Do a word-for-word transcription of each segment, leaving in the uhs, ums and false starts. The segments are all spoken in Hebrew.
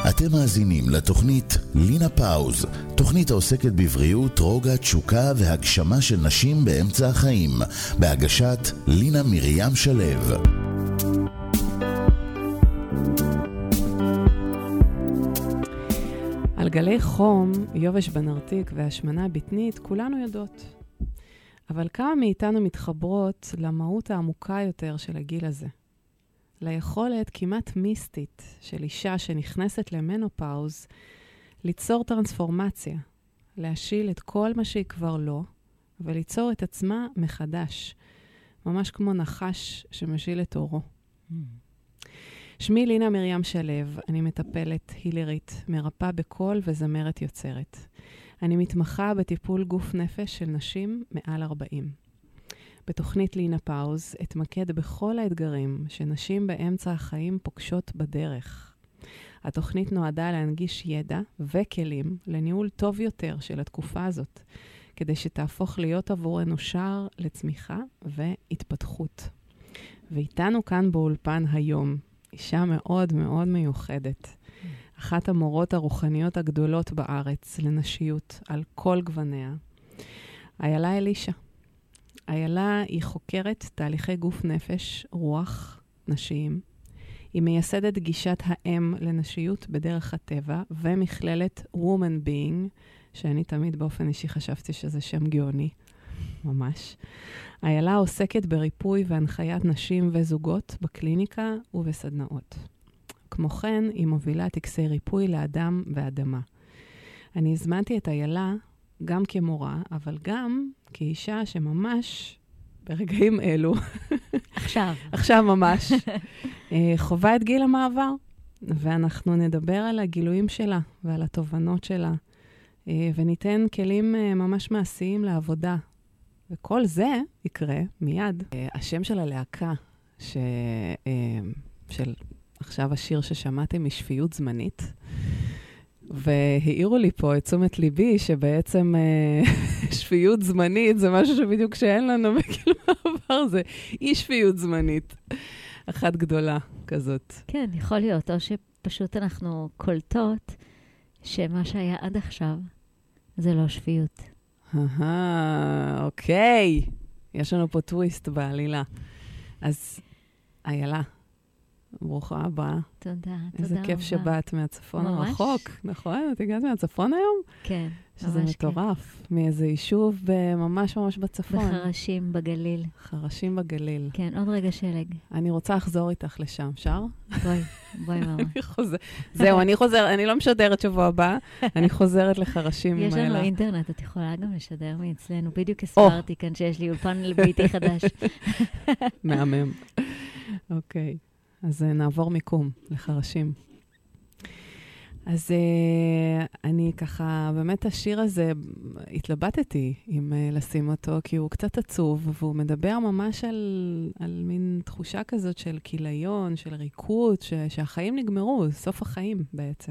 אתם מאזינים לתוכנית לינה פאוז, תוכנית העוסקת בבריאות, רוגע, תשוקה והגשמה של נשים באמצע החיים, בהגשת לינה מרים שלו. על גלי חום, יובש בנרתיק והשמנה בטנית, כולנו יודעות. אבל כמה מאיתנו מתחברות למהות העמוקה יותר של הגיל הזה? ליכולת כמעט מיסטית של אישה שנכנסת למנופאוז, ליצור טרנספורמציה, להשיל את כל מה שהיא כבר לא, וליצור את עצמה מחדש, ממש כמו נחש שמשיל את אורו. Mm. שמי לינה מרים שלו, אני מטפלת הילרית, מרפאה בקול וזמרת יוצרת. אני מתמחה בטיפול גוף נפש של נשים מעל ארבעים. בתוכנית לינה פאוז אתמקד בכל האתגרים שנשים באמצע החיים פוגשות בדרך. התוכנית נועדה להנגיש ידע וכלים לניהול טוב יותר של התקופה הזאת, כדי שתהפוך להיות עבורנו שער לצמיחה והתפתחות. ואיתנו כאן באולפן היום, אישה מאוד מאוד מיוחדת. אחת המורות הרוחניות הגדולות בארץ לנשיות על כל גווניה. איילה אלישע. איילה היא חוקרת תהליכי גוף נפש, רוח, נשיים. היא מייסדת גישת האם לנשיות בדרך הטבע, ומכללת Woman Being, שאני תמיד באופן אישי חשבתי שזה שם גאוני, ממש. איילה עוסקת בריפוי והנחיית נשים וזוגות בקליניקה ובסדנאות. כמו כן, היא מובילה טקסי ריפוי לאדם ואדמה. אני הזמנתי את איילה גם כמורה, אבל גם כאישה שממש ברגעים אלו, עכשיו, עכשיו ממש, חובה את גיל המעבר, ואנחנו נדבר על הגילויים שלה ועל התובנות שלה, וניתן כלים ממש מעשיים לעבודה. וכל זה יקרה מיד. השם של הלהקה, ש... של עכשיו השיר ששמעתי משפיות זמנית, והעירו לי פה את תשומת ליבי שבעצם שפיות זמנית זה משהו שבדיוק שאין לנו בגיל מעבר, זה אי שפיות זמנית. אחת גדולה כזאת. כן, יכול להיות, או שפשוט אנחנו קולטות שמה שהיה עד עכשיו זה לא שפיות. אהה, אוקיי. יש לנו פה טוויסט בעלילה. אז איילה, ברוכה הבאה. תודה, תודה רבה. איזה כיף שבאת מהצפון הרחוק. נכון? את הגעת מהצפון היום? כן, שזה מטורף. מאיזה יישוב ממש ממש בצפון. בחרשים בגליל. חרשים בגליל. כן, עוד רגע שלג. אני רוצה לחזור איתך לשם, שר? בואי, בואי ממש. זהו, אני חוזרת, אני לא משדרת שבוע הבא, אני חוזרת לחרשים. יש לנו אינטרנט, את יכולה גם לשדר מאצלנו. בדיוק הסברתי כאן שיש לי אולפן לביתי חדש. מהמם. אוקיי. אז נעבור מיקום לחרשים. אז uh, אני ככה, באמת השיר הזה, התלבטתי אם uh, לשים אותו, כי הוא קצת עצוב, והוא מדבר ממש על, על מין תחושה כזאת של כיליון, של ריקות, ש, שהחיים נגמרו, סוף החיים בעצם.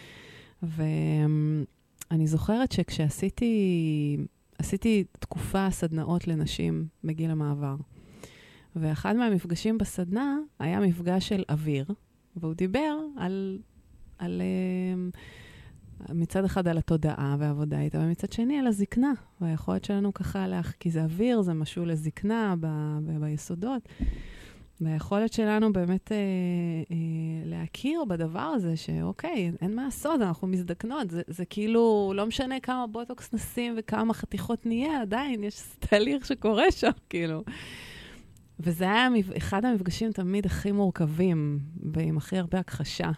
ואני זוכרת שכשעשיתי עשיתי תקופה סדנאות לנשים בגיל המעבר, ואחד מהמפגשים בסדנה היה מפגש של אוויר, והוא דיבר על, על מצד אחד על התודעה והעבודה איתה, ומצד שני על הזקנה, והיכולת שלנו ככה לך, כי זה אוויר, זה משהו לזקנה ב, ב, ביסודות, והיכולת שלנו באמת אה, אה, להכיר בדבר הזה, שאוקיי, אין מה לעשות, אנחנו מזדקנות, זה, זה כאילו לא משנה כמה בוטוקס נשים וכמה חתיכות נהיה, עדיין יש תהליך שקורה שם, כאילו. וזה היה אחד המפגשים תמיד הכי מורכבים, ועם הכי הרבה הכחשה,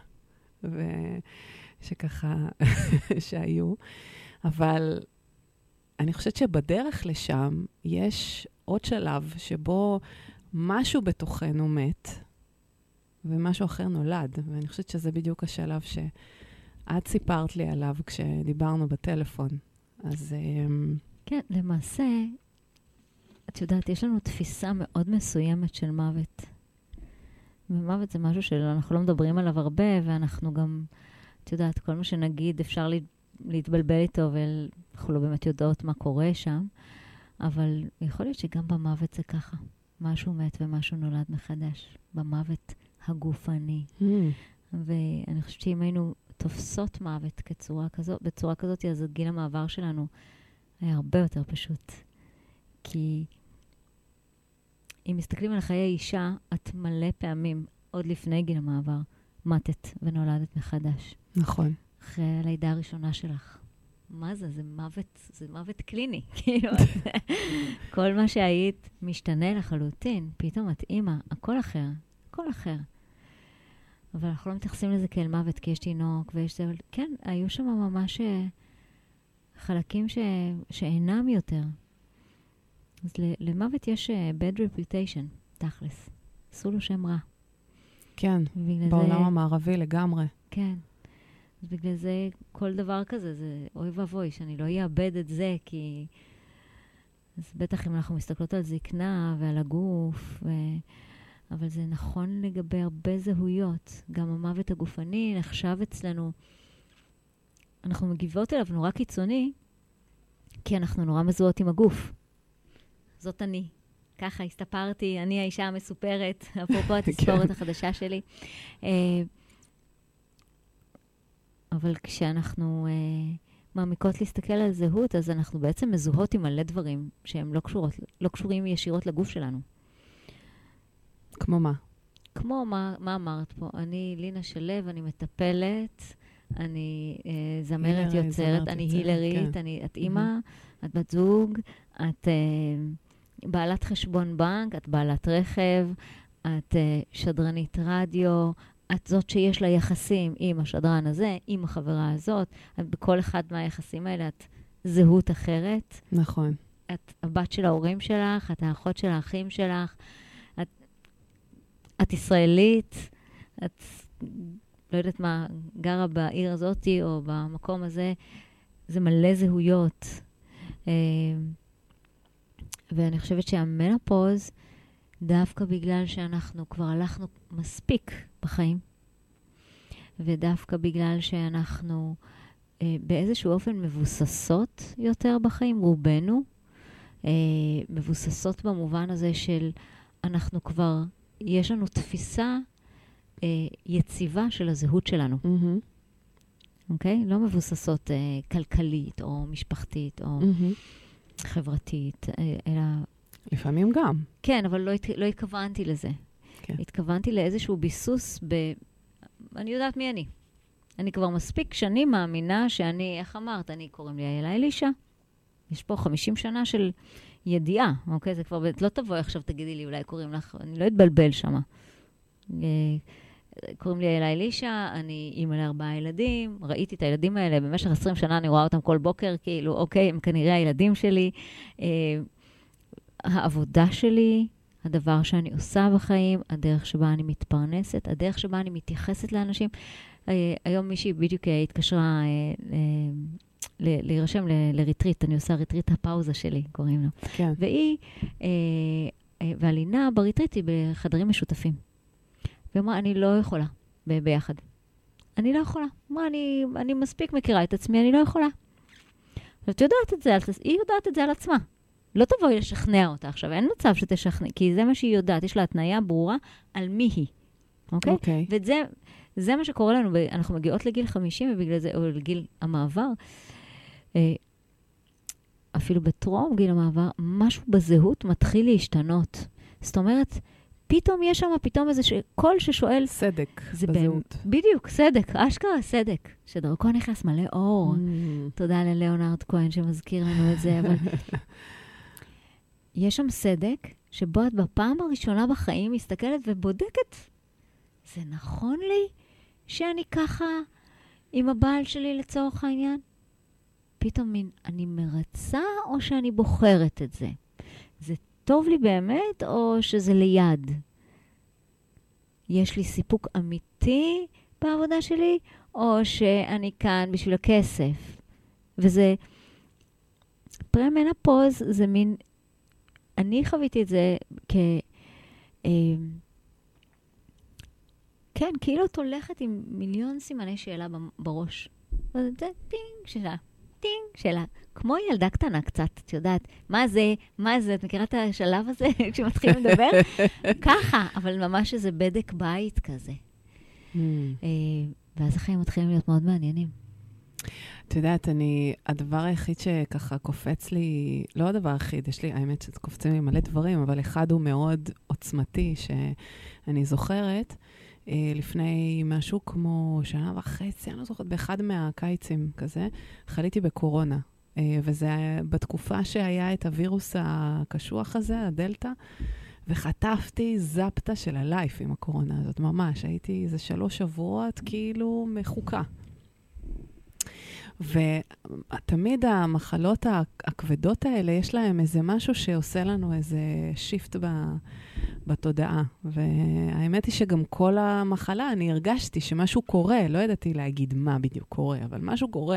ושככה, שהיו. אבל אני חושבת שבדרך לשם יש עוד שלב שבו משהו בתוכנו מת, ומשהו אחר נולד. ואני חושבת שזה בדיוק השלב שאת סיפרת לי עליו כשדיברנו בטלפון. אז... כן, למעשה... את יודעת, יש לנו תפיסה מאוד מסוימת של מוות. ומוות זה משהו שאנחנו לא מדברים עליו הרבה, ואנחנו גם, את יודעת, כל מה שנגיד אפשר לה, להתבלבל איתו, ואנחנו לא באמת יודעות מה קורה שם, אבל יכול להיות שגם במוות זה ככה. משהו מת ומשהו נולד מחדש. במוות הגופני. Mm. ואני חושבת שאם היינו תופסות מוות כצורה כזאת, בצורה כזאת, אז גיל המעבר שלנו היה הרבה יותר פשוט. כי אם מסתכלים על חיי האישה, את מלא פעמים, עוד לפני גיל המעבר, מתת ונולדת מחדש. נכון. אחרי הלידה הראשונה שלך. מה זה? זה מוות, זה מוות קליני. כאילו, כל מה שהיית משתנה לחלוטין. פתאום את אימא, הכל אחר, הכל אחר. אבל אנחנו לא מתייחסים לזה כאל מוות, כי יש תינוק ויש זה, אבל כן, היו שם ממש חלקים ש... שאינם יותר. אז למוות יש bad reputation, תכלס. עשו לו שם רע. כן, בעולם זה... המערבי לגמרי. כן. אז בגלל זה כל דבר כזה, זה אוי ואבוי, שאני לא אאבד את זה, כי... אז בטח אם אנחנו מסתכלות על זקנה ועל הגוף, ו... אבל זה נכון לגבי הרבה זהויות. גם המוות הגופני נחשב אצלנו, אנחנו מגיבות אליו נורא קיצוני, כי אנחנו נורא מזוהות עם הגוף. זאת אני. ככה הסתפרתי, אני האישה המסופרת, אפרופו התספורת החדשה שלי. אבל כשאנחנו מעמיקות להסתכל על זהות, אז אנחנו בעצם מזוהות עם מלא דברים שהם לא קשורות, לא קשורים ישירות לגוף שלנו. כמו מה? כמו מה, מה אמרת פה? אני לינה שלו, אני מטפלת, אני אה, זמרת הילרי, יוצרת, זמרת אני יוצרת, הילרית, כן. אני, את אימא, mm-hmm. את בת זוג, את אה, בעלת חשבון בנק, את בעלת רכב, את אה, שדרנית רדיו, את זאת שיש לה יחסים עם השדרן הזה, עם החברה הזאת, את בכל אחד מהיחסים האלה את זהות אחרת. נכון. את הבת של ההורים שלך, את האחות של האחים שלך, את, את ישראלית, את לא יודעת מה, גרה בעיר הזאת או במקום הזה, זה מלא זהויות. ואני חושבת שהמנופוז, דווקא בגלל שאנחנו כבר הלכנו מספיק בחיים, ודווקא בגלל שאנחנו אה, באיזשהו אופן מבוססות יותר בחיים, רובנו, אה, מבוססות במובן הזה של אנחנו כבר, יש לנו תפיסה אה, יציבה של הזהות שלנו. Mm-hmm. אוקיי? לא מבוססות אה, כלכלית או משפחתית או mm-hmm. חברתית, אה, אלא... לפעמים גם. כן, אבל לא, לא התכוונתי לזה. כן. התכוונתי לאיזשהו ביסוס ב... אני יודעת מי אני. אני כבר מספיק שנים מאמינה שאני, איך אמרת, אני קוראים לי איילה אלישע. יש פה חמישים שנה של ידיעה, אוקיי? זה כבר, לא תבואי עכשיו, תגידי לי, אולי קוראים לך, אני לא אתבלבל שמה. קוראים לי איילה אלישע, אני אימא לארבעה ילדים, ראיתי את הילדים האלה, במשך עשרים שנה אני רואה אותם כל בוקר, כאילו, אוקיי, הם כנראה הילדים שלי. העבודה שלי, הדבר שאני עושה בחיים, הדרך שבה אני מתפרנסת, הדרך שבה אני מתייחסת לאנשים. היום מישהי בדיוק התקשרה להירשם לריטריט, אני עושה ריטריט הפאוזה שלי, קוראים לו. כן. והיא, והלינה בריטריט היא בחדרים משותפים. והיא אמרה, אני לא יכולה ביחד. אני לא יכולה. אמרה, אני, אני מספיק מכירה את עצמי, אני לא יכולה. ואת יודעת את זה, היא יודעת את זה על עצמה. לא תבואי לשכנע אותה עכשיו, אין מצב שתשכנע, כי זה מה שהיא יודעת, יש לה התניה ברורה על מי היא. אוקיי? אוקיי. וזה זה מה שקורה לנו, אנחנו מגיעות לגיל חמישים, ובגלל זה, או לגיל המעבר, אפילו בטרום גיל המעבר, משהו בזהות מתחיל להשתנות. זאת אומרת, פתאום יש שם פתאום איזה קול ששואל... סדק בזהות. בדיוק, סדק, אשכרה סדק, שדרכו נכנס מלא אור. תודה ללאונרד כהן שמזכיר לנו את זה, אבל... יש שם סדק שבו את בפעם הראשונה בחיים מסתכלת ובודקת, זה נכון לי שאני ככה עם הבעל שלי לצורך העניין? פתאום אני מרצה או שאני בוחרת את זה? זה טוב לי באמת או שזה ליד? יש לי סיפוק אמיתי בעבודה שלי או שאני כאן בשביל הכסף? וזה, פרמנופוז זה מין... אני חוויתי את זה כ... אה, כן, כאילו את הולכת עם מיליון סימני שאלה בראש. זה טינג, שאלה, טינג, שאלה. כמו ילדה קטנה קצת, את יודעת, מה זה, מה זה, את מכירה את השלב הזה כשמתחילים לדבר? ככה, אבל ממש איזה בדק בית כזה. ואז החיים מתחילים להיות מאוד מעניינים. את יודעת, אני, הדבר היחיד שככה קופץ לי, לא הדבר היחיד, יש לי, האמת שקופצים לי מלא דברים, אבל אחד הוא מאוד עוצמתי, שאני זוכרת, לפני משהו כמו שנה וחצי, אני לא זוכרת, באחד מהקיצים כזה, חליתי בקורונה. וזה בתקופה שהיה את הווירוס הקשוח הזה, הדלטה, וחטפתי זפטה של הלייף עם הקורונה הזאת, ממש. הייתי איזה שלוש שבועות כאילו מחוקה. ותמיד המחלות הכבדות האלה, יש להם איזה משהו שעושה לנו איזה שיפט בתודעה. והאמת היא שגם כל המחלה, אני הרגשתי שמשהו קורה, לא ידעתי להגיד מה בדיוק קורה, אבל משהו קורה.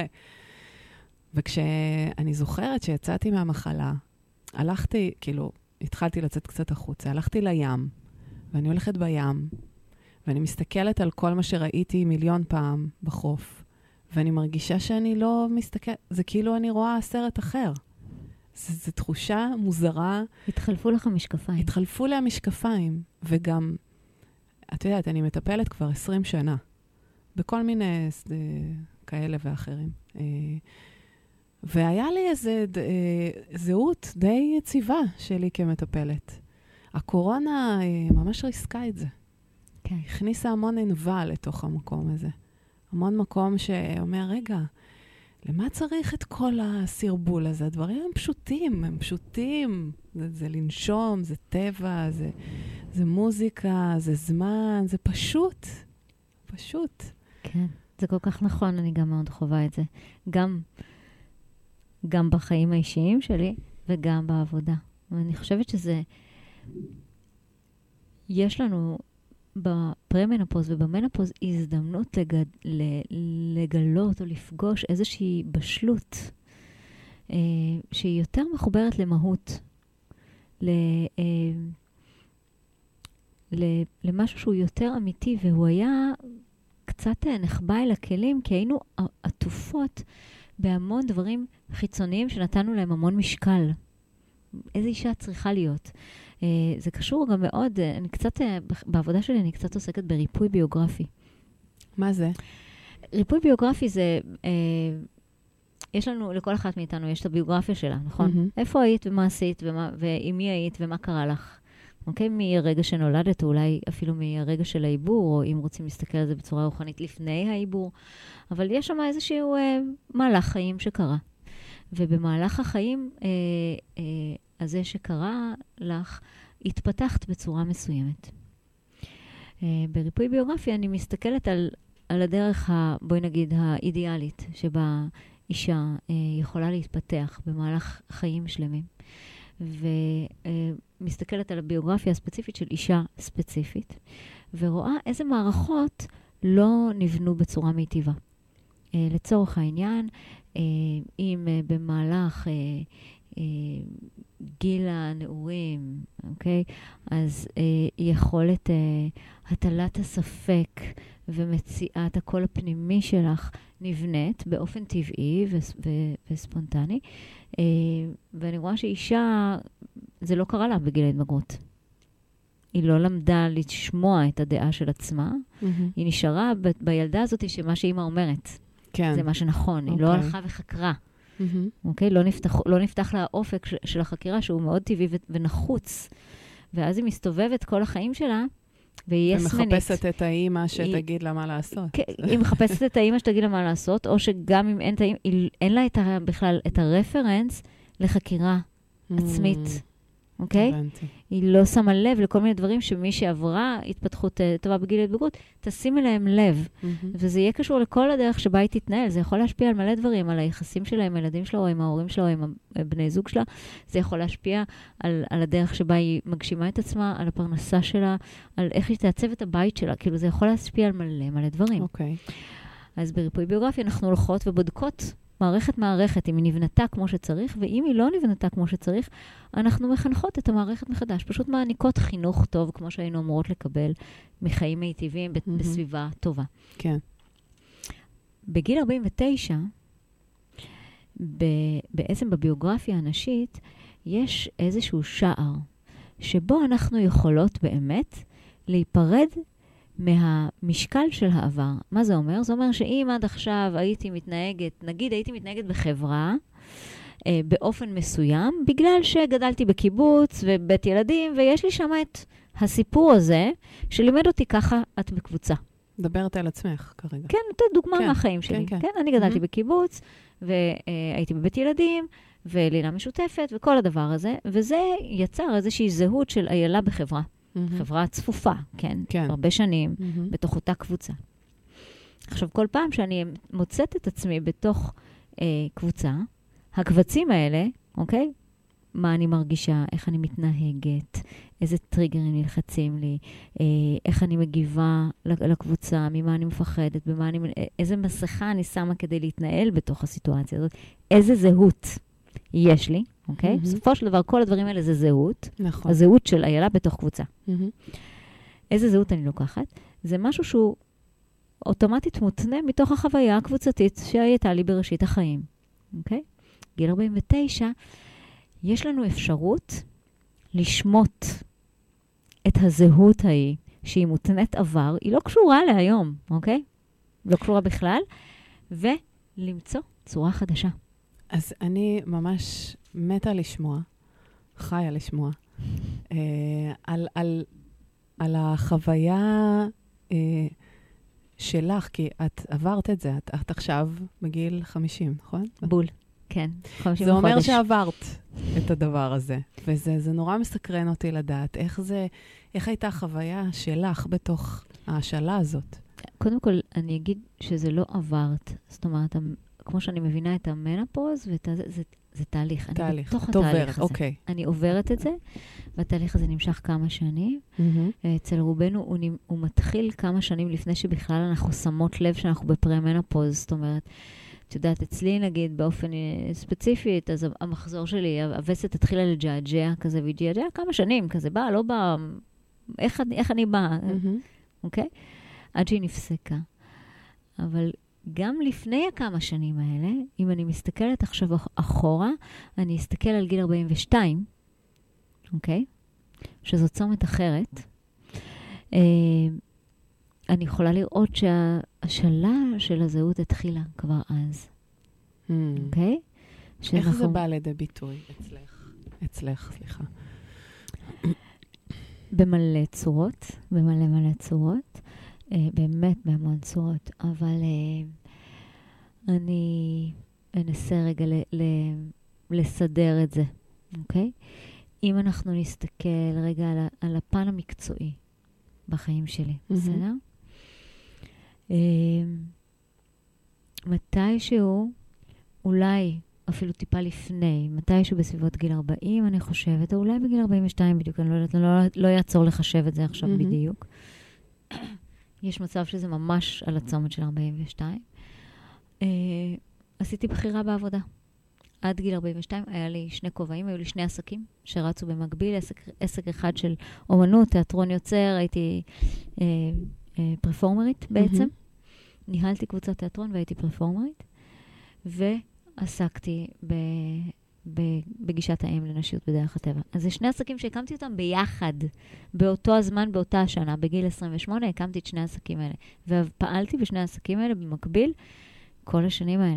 וכשאני זוכרת שיצאתי מהמחלה, הלכתי, כאילו, התחלתי לצאת קצת החוצה, הלכתי לים, ואני הולכת בים, ואני מסתכלת על כל מה שראיתי מיליון פעם בחוף, ואני מרגישה שאני לא מסתכלת, זה כאילו אני רואה סרט אחר. זו תחושה מוזרה. התחלפו לך משקפיים. התחלפו לי המשקפיים, וגם, את יודעת, אני מטפלת כבר עשרים שנה, בכל מיני כאלה ואחרים. והיה לי איזה זהות די יציבה שלי כמטפלת. הקורונה ממש ריסקה את זה. כן. הכניסה המון ענווה לתוך המקום הזה. המון מקום שאומר, רגע, למה צריך את כל הסרבול הזה? הדברים הם פשוטים, הם פשוטים. זה, זה לנשום, זה טבע, זה, זה מוזיקה, זה זמן, זה פשוט. פשוט. כן, זה כל כך נכון, אני גם מאוד חובה את זה. גם... גם בחיים האישיים שלי, וגם בעבודה. ואני חושבת שזה, יש לנו בפרמנופוז ובמנופוז הזדמנות לגד, לגלות או לפגוש איזושהי בשלות, אה, שהיא יותר מחוברת למהות, ל, אה, ל, למשהו שהוא יותר אמיתי, והוא היה קצת נחבא אל הכלים, כי היינו עטופות, בהמון דברים חיצוניים שנתנו להם המון משקל. איזו אישה צריכה להיות. Uh, זה קשור גם מאוד, uh, אני קצת, uh, בעבודה שלי אני קצת עוסקת בריפוי ביוגרפי. מה זה? ריפוי ביוגרפי זה, uh, יש לנו, לכל אחת מאיתנו יש את הביוגרפיה שלה, נכון? Mm-hmm. איפה היית ומה עשית ומה, ועם מי היית ומה קרה לך? אוקיי? מהרגע שנולדת, או אולי אפילו מהרגע של העיבור, או אם רוצים להסתכל על זה בצורה רוחנית לפני העיבור. אבל יש שם איזשהו אה, מהלך חיים שקרה. ובמהלך החיים אה, אה, הזה שקרה לך, התפתחת בצורה מסוימת. אה, בריפוי ביוגרפי אני מסתכלת על, על הדרך, ה, בואי נגיד, האידיאלית, שבה אישה אה, יכולה להתפתח במהלך חיים שלמים. ומסתכלת על הביוגרפיה הספציפית של אישה ספציפית, ורואה איזה מערכות לא נבנו בצורה מיטיבה. לצורך העניין, אם במהלך גיל הנעורים, אוקיי? אז יכולת הטלת הספק ומציאת הקול הפנימי שלך נבנית באופן טבעי וספונטני, ואני רואה שאישה, זה לא קרה לה בגיל ההתבגרות. היא לא למדה לשמוע את הדעה של עצמה, mm-hmm. היא נשארה ב- בילדה הזאת שמה שאימא אומרת. כן. זה מה שנכון, okay. היא לא הלכה וחקרה. Mm-hmm. אוקיי? לא נפתח, לא נפתח לה האופק ש- של החקירה, שהוא מאוד טבעי ו- ונחוץ. ואז היא מסתובבת כל החיים שלה, והיא יסמנית. ומחפשת את האימא שתגיד לה מה לעשות. היא מחפשת את האימא שתגיד לה מה לעשות, או שגם אם אין את האימא, אין לה את ה, בכלל את הרפרנס לחקירה עצמית. אוקיי? הבנתי. היא לא שמה לב לכל מיני דברים שמי שעברה התפתחות טובה בגיל ההתבגרות, תשים אליהם לב. וזה יהיה קשור לכל הדרך שבה היא תתנהל. זה יכול להשפיע על מלא דברים, על היחסים שלה עם הילדים שלה, או עם ההורים שלה, או עם בני זוג שלה. זה יכול להשפיע על, על הדרך שבה היא מגשימה את עצמה, על הפרנסה שלה, על איך היא תעצב את הבית שלה. כאילו זה יכול להשפיע על מלא מלא דברים. אוקיי. אז בריפוי ביוגרפי אנחנו הולכות ובודקות מערכת מערכת, אם היא נבנתה כמו שצריך, ואם היא לא נבנתה כמו שצריך, אנחנו מחנכות את המערכת מחדש. פשוט מעניקות חינוך טוב, כמו שהיינו אמורות לקבל, מחיים מיטיביים mm-hmm. בסביבה טובה. כן. בגיל ארבעים ותשע, ב- בעצם בביוגרפיה הנשית, יש איזשהו שער, שבו אנחנו יכולות באמת להיפרד מהמשקל של העבר. מה זה אומר? זה אומר שאם עד עכשיו הייתי מתנהגת, נגיד הייתי מתנהגת בחברה, אה, באופן מסוים, בגלל שגדלתי בקיבוץ ובית ילדים, ויש לי שם את הסיפור הזה, שלימד אותי ככה את בקבוצה. מדברת על עצמך כרגע. כן, זאת דוגמה כן, מהחיים שלי. כן, כן. כן, אני גדלתי Mm-hmm. בקיבוץ, והייתי בבית ילדים, ולינה משותפת, וכל הדבר הזה, וזה יצר איזושהי זהות של איילה בחברה. Mm-hmm. חברה צפופה, כן? כן. הרבה שנים, Mm-hmm. בתוך אותה קבוצה. עכשיו, כל פעם שאני מוצאת את עצמי בתוך אה, קבוצה, הקבצים האלה, אוקיי? מה אני מרגישה, איך אני מתנהגת, איזה טריגרים נלחצים לי, אה, איך אני מגיבה לקבוצה, ממה אני מפחדת, במה אני, איזה מסכה אני שמה כדי להתנהל בתוך הסיטואציה הזאת, איזה זהות יש לי, אוקיי? Mm-hmm. בסופו של דבר, כל הדברים האלה זה זהות. נכון. הזהות של איילה בתוך קבוצה. Mm-hmm. איזה זהות אני לוקחת? זה משהו שהוא אוטומטית מותנה מתוך החוויה הקבוצתית שהייתה לי בראשית החיים. אוקיי? גיל ארבעים ותשע, יש לנו אפשרות לשמות את הזהות ההיא, שהיא מותנית עבר, היא לא קשורה להיום, אוקיי? לא קשורה בכלל, ולמצוא צורה חדשה. אז אני ממש מתה לשמוע, חיה לשמוע, אה, על, על, על החוויה אה, שלך, כי את עברת את זה, את, את עכשיו בגיל חמישים, נכון? בול, כן. זה אומר שעברת את הדבר הזה, וזה זה נורא מסקרן אותי לדעת איך זה, איך הייתה החוויה שלך בתוך ההשאלה הזאת. קודם כל, אני אגיד שזה לא עברת, זאת אומרת, כמו שאני מבינה את המנופוז, וזה, זה, זה תהליך. תהליך, אני בתוך עוברת, התהליך הזה. אוקיי. אני עוברת את זה, והתהליך הזה נמשך כמה שנים. Mm-hmm. אצל רובנו הוא, הוא מתחיל כמה שנים לפני שבכלל אנחנו שמות לב שאנחנו בפרה-מנופוז. זאת אומרת, את יודעת, אצלי נגיד באופן ספציפי, אז המחזור שלי, הווסת התחילה לג'עג'ע כזה, וג'עג'ע כמה שנים, כזה בא, לא בא, איך, איך אני באה, Mm-hmm. אוקיי? עד שהיא נפסקה. אבל גם לפני הכמה שנים האלה, אם אני מסתכלת עכשיו אחורה, אני אסתכל על גיל ארבעים ושתיים, אוקיי? שזו צומת אחרת. אה, אני יכולה לראות שהשאלה של הזהות התחילה כבר אז. Mm. אוקיי? איך זה בא לידי ביטוי אצלך? אצלך, סליחה. במלא צורות, במלא מלא צורות. Uh, באמת בהמון צורות, אבל uh, אני אנסה רגע ל- ל- לסדר את זה, אוקיי? אם אנחנו נסתכל רגע על, ה- על הפן המקצועי בחיים שלי, mm-hmm. בסדר? Uh, מתישהו, אולי אפילו טיפה לפני, מתישהו בסביבות גיל ארבעים, אני חושבת, או אולי בגיל ארבעים ושתיים בדיוק, אני לא יודעת, לא, לא יעצור לחשב את זה עכשיו mm-hmm. בדיוק. יש מצב שזה ממש על הצומת של ארבעים ושתיים. Uh, עשיתי בחירה בעבודה. עד גיל ארבעים ושתיים היה לי שני כובעים, היו לי שני עסקים שרצו במקביל, עסק, עסק אחד של אומנות, תיאטרון יוצר, הייתי uh, uh, פרפורמרית בעצם. Mm-hmm. ניהלתי קבוצת תיאטרון והייתי פרפורמרית, ועסקתי ב... בגישת האם לנשיות בדרך הטבע. אז זה שני עסקים שהקמתי אותם ביחד, באותו הזמן, באותה השנה, בגיל עשרים ושמונה, הקמתי את שני העסקים האלה. ופעלתי בשני העסקים האלה במקביל כל השנים האלה.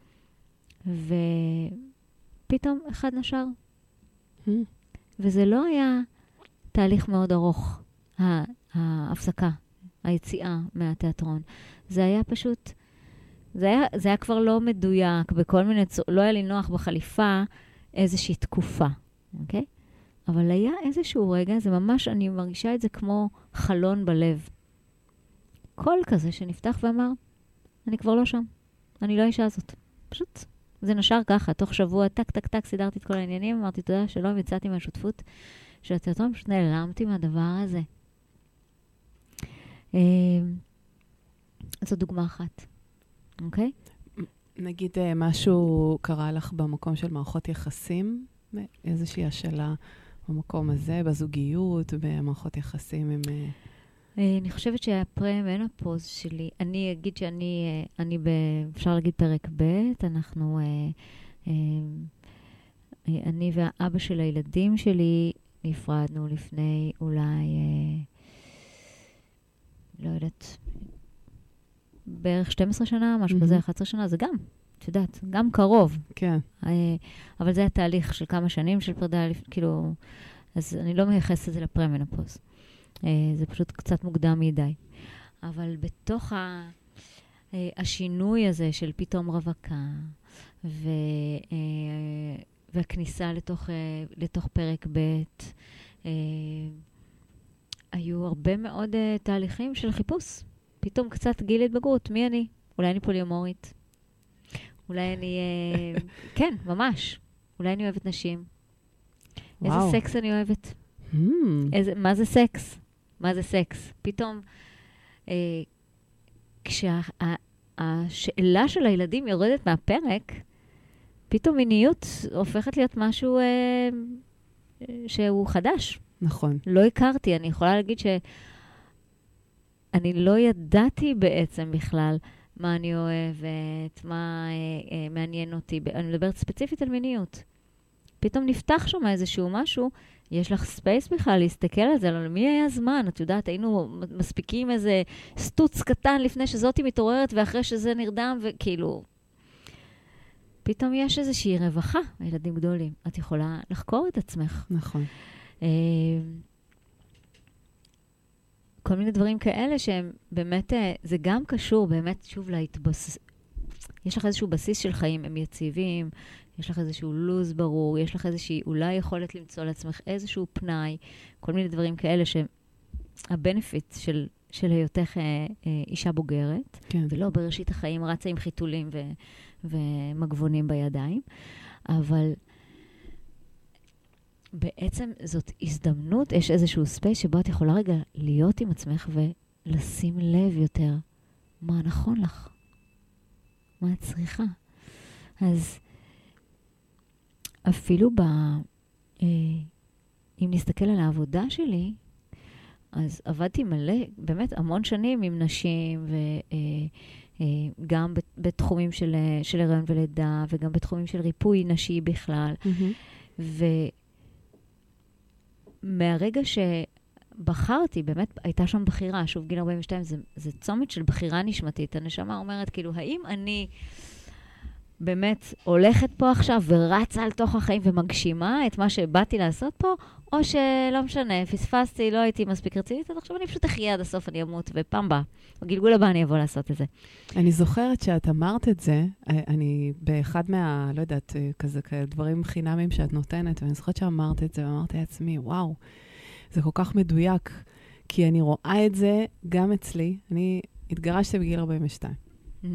ופתאום אחד נשר. Mm. וזה לא היה תהליך מאוד ארוך, ההפסקה, היציאה מהתיאטרון. זה היה פשוט... זה היה, זה היה כבר לא מדויק, בכל מיני צור, לא היה לי נוח בחליפה איזושהי תקופה, אוקיי? אבל היה איזשהו רגע, זה ממש, אני מרגישה את זה כמו חלון בלב. קול כזה שנפתח ואמר, אני כבר לא שם, אני לא האישה הזאת. פשוט, זה נשר ככה, תוך שבוע, טק, טק, טק, סידרתי את כל העניינים, אמרתי, תודה שלום, יצאתי מהשותפות של התיאטרון, פשוט נעלמתי מהדבר הזה. זו דוגמה אחת. אוקיי? נגיד משהו קרה לך במקום של מערכות יחסים, איזושהי השאלה במקום הזה, בזוגיות, במערכות יחסים עם... אני חושבת שהפרה-מנופוז שלי, אני אגיד שאני, אני ב... אפשר להגיד פרק ב', אנחנו, אני והאבא של הילדים שלי נפרדנו לפני אולי לא יודעת, בערך שתים עשרה שנה, משהו כזה, אחת עשרה שנה, זה גם, את יודעת, גם קרוב. כן. אבל זה התהליך של כמה שנים של פרידה, כאילו, אז אני לא מייחסת את זה לפרמנופוז. זה פשוט קצת מוקדם מדי. אבל בתוך ה... השינוי הזה של פתאום רווקה, ו... והכניסה לתוך, לתוך פרק ב', היו הרבה מאוד תהליכים של חיפוש. פתאום קצת גיל התבגרות, מי אני? אולי אני פוליומורית. אולי אני... כן, ממש. אולי אני אוהבת נשים. וואו. איזה סקס אני אוהבת? Mm. איזה, מה זה סקס? מה זה סקס? פתאום, אה, כשהשאלה של הילדים יורדת מהפרק, פתאום מיניות הופכת להיות משהו אה, שהוא חדש. נכון. לא הכרתי. אני יכולה להגיד שאני לא ידעתי בעצם בכלל מה אני אוהבת, מה אה, אה, מעניין אותי. אני מדברת ספציפית על מיניות. פתאום נפתח שם איזשהו משהו, יש לך ספייס בכלל להסתכל על זה, אבל מי היה זמן? את יודעת, היינו מספיקים איזה סטוץ קטן לפני שזאתי מתעוררת, ואחרי שזה נרדם, וכאילו... פתאום יש איזושהי רווחה, הילדים גדולים. את יכולה לחקור את עצמך. נכון. כל מיני דברים כאלה שהם באמת, זה גם קשור באמת שוב להתבסס... יש לך איזשהו בסיס של חיים, הם יציבים, יש לך איזשהו לוז ברור, יש לך איזושהי אולי יכולת למצוא לעצמך איזשהו פנאי, כל מיני דברים כאלה שהבנפיט של, של היותך אה, אה, אישה בוגרת, כן. ולא בראשית החיים רצה עם חיתולים ו, ומגבונים בידיים, אבל בעצם זאת הזדמנות, יש איזשהו ספייס שבו את יכולה רגע להיות עם עצמך ולשים לב יותר מה נכון לך, מה את צריכה. אז אפילו ב... אה, אם נסתכל על העבודה שלי, אז עבדתי מלא, באמת המון שנים עם נשים, וגם אה, אה, בתחומים של, של הריון ולידה, וגם בתחומים של ריפוי נשי בכלל. Mm-hmm. ומהרגע שבחרתי, באמת הייתה שם בחירה, שוב גיל ארבעים ושתיים, זה, זה צומת של בחירה נשמתית. הנשמה אומרת, כאילו, האם אני... באמת הולכת פה עכשיו ורצה על תוך החיים ומגשימה את מה שבאתי לעשות פה, או שלא משנה, פספסתי, לא הייתי מספיק רצינית, אז עכשיו אני פשוט אחיה עד הסוף, אני אמות, ופעם בה, בגלגול הבא אני אבוא לעשות את זה. אני זוכרת שאת אמרת את זה, אני באחד מה, לא יודעת, כזה דברים חינמים שאת נותנת, ואני זוכרת שאמרת את זה, ואמרתי לעצמי, וואו, זה כל כך מדויק, כי אני רואה את זה גם אצלי, אני התגרשתי בגיל ארבעים ושתיים. Mm.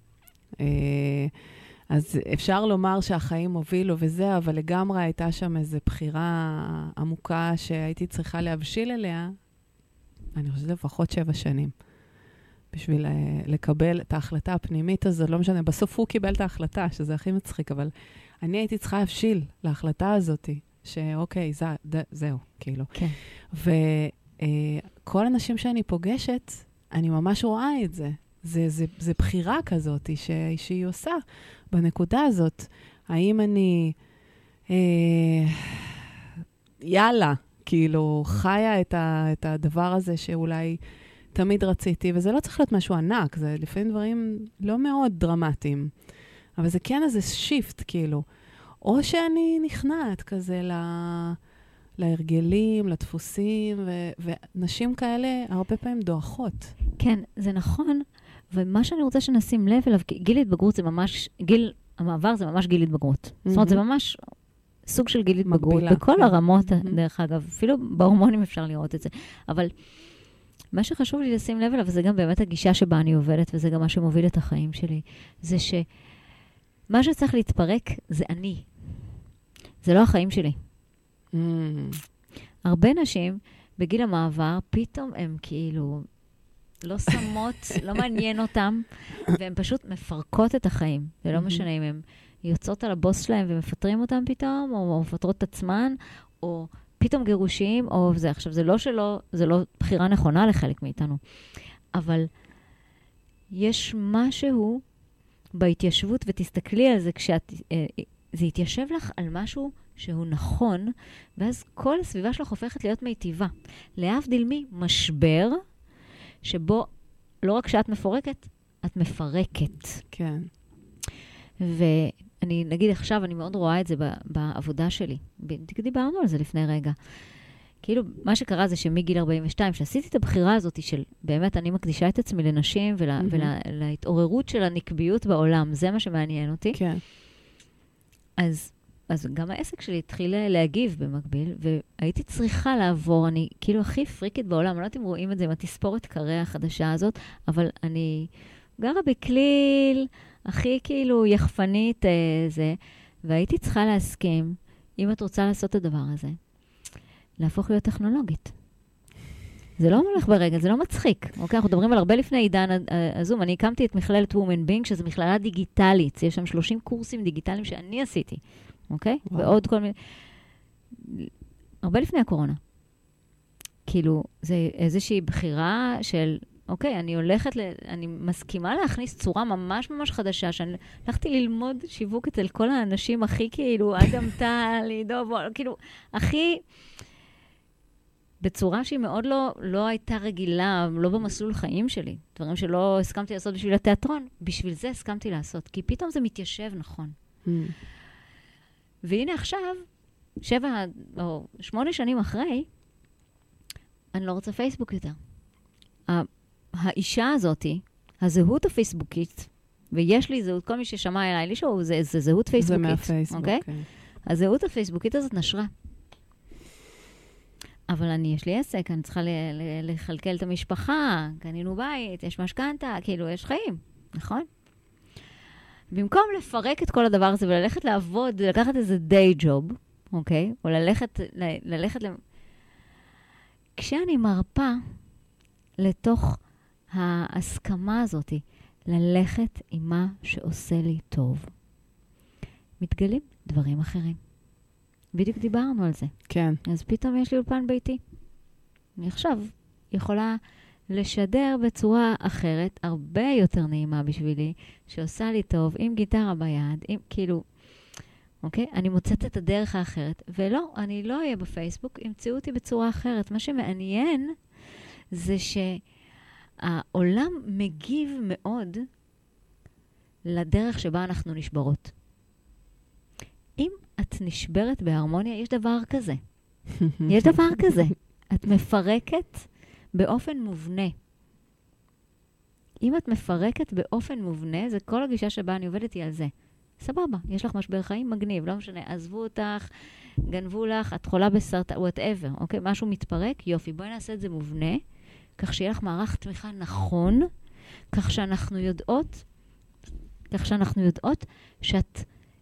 אז אפשר לומר שהחיים הובילו וזה, אבל לגמרי הייתה שם איזו בחירה עמוקה שהייתי צריכה להבשיל אליה, אני חושבת לפחות שבע שנים, בשביל לקבל את ההחלטה הפנימית הזו, לא משנה, בסוף הוא קיבל את ההחלטה, שזה הכי מצחיק, אבל אני הייתי צריכה להבשיל להחלטה הזאת, שאוקיי, זה, זה, זהו, כאילו. כן. וכל אנשים שאני פוגשת, אני ממש רואה את זה. זה, זה, זה בחירה כזאת ש, שהיא עושה בנקודה הזאת. האם אני, אה, יאללה, כאילו, חיה את, ה, את הדבר הזה שאולי תמיד רציתי, וזה לא צריך להיות משהו ענק, זה לפעמים דברים לא מאוד דרמטיים, אבל זה כן איזה שיפט, כאילו. או שאני נכנעת כזה ל... להרגלים, לדפוסים, ו- ונשים כאלה הרבה פעמים דואחות. כן, זה נכון. ומה שאני רוצה שנשים לב אליו, גיל התבגרות זה ממש, גיל, המעבר זה ממש גיל התבגרות. Mm-hmm. זאת אומרת, זה ממש סוג של גיל התבגרות. מקבילה, בכל כן. הרמות, mm-hmm. דרך אגב, אפילו בהורמונים אפשר לראות את זה. אבל מה שחשוב לי לשים לב אליו, וזה גם באמת הגישה שבה אני עובדת, וזה גם מה שמוביל את החיים שלי, זה שמה שצריך להתפרק זה אני. זה לא החיים שלי. Mm-hmm. הרבה נשים בגיל המעבר, פתאום הם כאילו... לא שמות, לא מעניין אותם, והן פשוט מפרקות את החיים. זה לא משנה אם הן יוצאות על הבוס שלהם ומפטרים אותם פתאום, או מפטרות את עצמן, או פתאום גירושים, או זה. עכשיו, זה לא שלא, זה לא בחירה נכונה לחלק מאיתנו. אבל יש משהו בהתיישבות, ותסתכלי על זה כשאת, זה יתיישב לך על משהו שהוא נכון, ואז כל הסביבה שלך הופכת להיות מיטיבה. להבדיל ממשבר, שבו לא רק שאת מפורקת, את מפרקת. כן. ואני, נגיד עכשיו, אני מאוד רואה את זה בעבודה שלי. דיברנו על זה לפני רגע. כאילו, מה שקרה זה שמגיל ארבעים ושתיים, שעשיתי את הבחירה הזאת של, באמת, אני מקדישה את עצמי לנשים ולה, mm-hmm. ולהתעוררות של הנקביות בעולם. זה מה שמעניין אותי. כן. אז, אז גם העסק שלי התחיל להגיב במקביל, והייתי צריכה לעבור, אני כאילו הכי פריקית בעולם, אני לא יודעת אם רואים את זה עם התספורת קריירה החדשה הזאת, אבל אני גרה בכליל, הכי כאילו יחפנית אה, זה, והייתי צריכה להסכים, אם את רוצה לעשות את הדבר הזה, להפוך להיות טכנולוגית. זה לא מולך ברגע, זה לא מצחיק. אוקיי, אנחנו מדברים על הרבה לפני עידן הזום. אני הקמתי את מכללת וומן בינג, שזו מכללה דיגיטלית. יש שם שלושים קורסים דיגיטליים שאני עשיתי. אוקיי? וואו. ועוד כל מיני... הרבה לפני הקורונה. כאילו, זה איזושהי בחירה של, אוקיי, אני הולכת, ל... אני מסכימה להכניס צורה ממש ממש חדשה, שאני הלכתי ללמוד שיווק אצל כל האנשים הכי כאילו, אדם טל, עידו, כאילו, הכי... בצורה שהיא מאוד לא, לא הייתה רגילה, לא במסלול חיים שלי. דברים שלא הסכמתי לעשות בשביל התיאטרון, בשביל זה הסכמתי לעשות. כי פתאום זה מתיישב נכון. Mm. והנה עכשיו, שבע או שמונה שנים אחרי, אני לא רוצה פייסבוק יותר. האישה הזאת, הזהות הפייסבוקית, ויש לי זהות, כל מי ששמע אליי, לי שואו, זה, זה זהות פייסבוקית. זה מהפייסבוק, okay? Okay. הזהות הפייסבוקית הזאת נשרה. אבל אני, יש לי עסק, אני צריכה ל- ל- לחלקל את המשפחה, קנינו בית, יש משכנתה, כאילו, יש חיים, נכון? במקום לפרק את כל הדבר הזה וללכת לעבוד, לקחת איזה day job, אוקיי? או ללכת, ל- ללכת... ל- כשאני מרפה לתוך ההסכמה הזאת, ללכת עם מה שעושה לי טוב, מתגלים דברים אחרים. בדיוק דיברנו על זה. כן. אז פתאום יש לי אולפן ביתי. אני עכשיו יכולה לשדר בצורה אחרת, הרבה יותר נעימה בשבילי, שעושה לי טוב, עם גיטרה ביד, עם, כאילו, אוקיי? אני מוצאת את הדרך האחרת, ולא, אני לא אהיה בפייסבוק, ימצאו אותי בצורה אחרת. מה שמעניין זה שהעולם מגיב מאוד לדרך שבה אנחנו נשברות. אם את נשברת בהרמוניה, יש דבר כזה. יש דבר כזה. את מפרקת באופן מובנה. אם את מפרקת באופן מובנה, זה כל הגישה שבה אני עובדת היא על זה. סבבה, יש לך משבר חיים מגניב, לא משנה, עזבו אותך, גנבו לך, את חולה בסרטן, whatever, אוקיי? משהו מתפרק, יופי, בואי נעשה את זה מובנה, כך שיהיה לך מערך תמיכה נכון, כך שאנחנו יודעות, כך שאנחנו יודעות שאת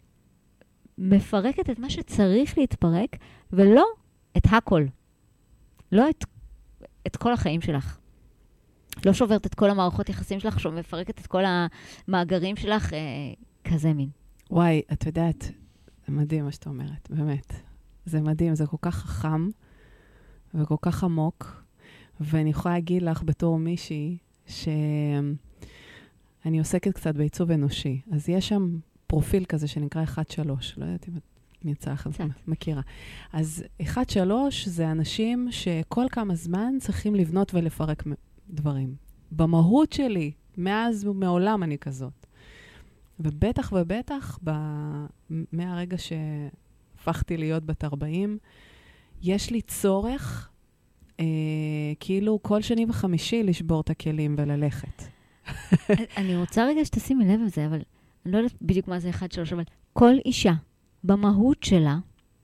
מפרקת את מה שצריך להתפרק, ולא את הכל. לא את, את כל החיים שלך. לא שוברת את כל המערכות יחסים שלך, שמפרקת את כל המאגרים שלך, אה, כזה מין. וואי, את יודעת, זה מדהים מה שאת אומרת, באמת. זה מדהים, זה כל כך חכם, וכל כך עמוק, ואני יכולה להגיד לך בתור מישהי, שאני עוסקת קצת בעיצוב אנושי, אז יש שם פרופיל כזה שנקרא אחד שלוש, לא יודעת אם את יצא לך, מכירה. אז אחד שלוש זה אנשים שכל כמה זמן צריכים לבנות ולפרק דברים. במהות שלי, מאז ומעולם אני כזאת. ובטח ובטח, ב... מהרגע שהפכתי להיות בת ארבעים, יש לי צורך, אה, כאילו כל שני וחמישי לשבור את הכלים וללכת. אני רוצה רגע שתשימי לב על זה, אבל אני לא יודעת בדיוק מה זה אחד שלוש, אבל כל אישה, במהות שלה,